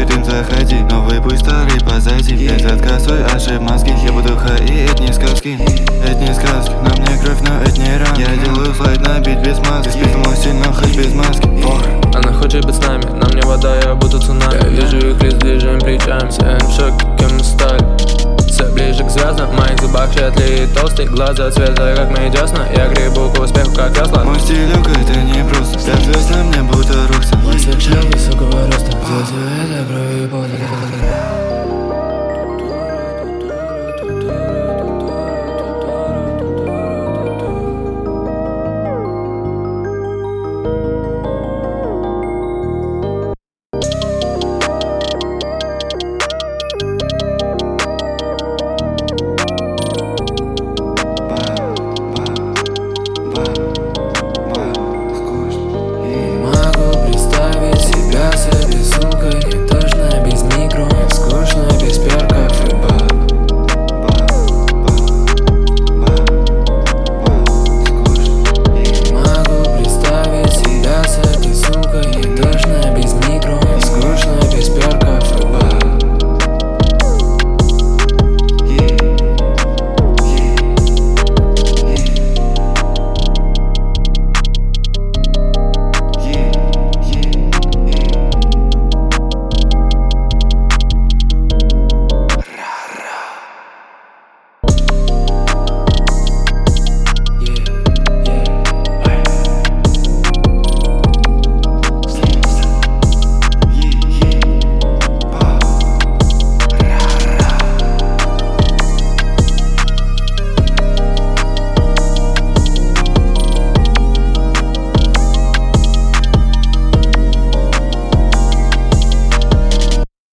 дым заходи, новый пусть старый позади. Без отказывай ошиб мозги, я буду хаи, это не сказки. Это не сказки, на мне кровь, но это не ран. Я делаю флайт на бит без маски, спитому сильно, хоть без маски. Она хочет быть с нами, на мне вода, я буду цунами. Я вижу их лист, движем плечами, все они в шоке, кем мы стали. Все ближе к звездам, в моих зубах щетлые толстые глаза цвета, как мои десна. Я гребу к успеху, как весла. Мой стилек это не просто, 5 звезд на мне будто рухса. Мой свет высокого роста.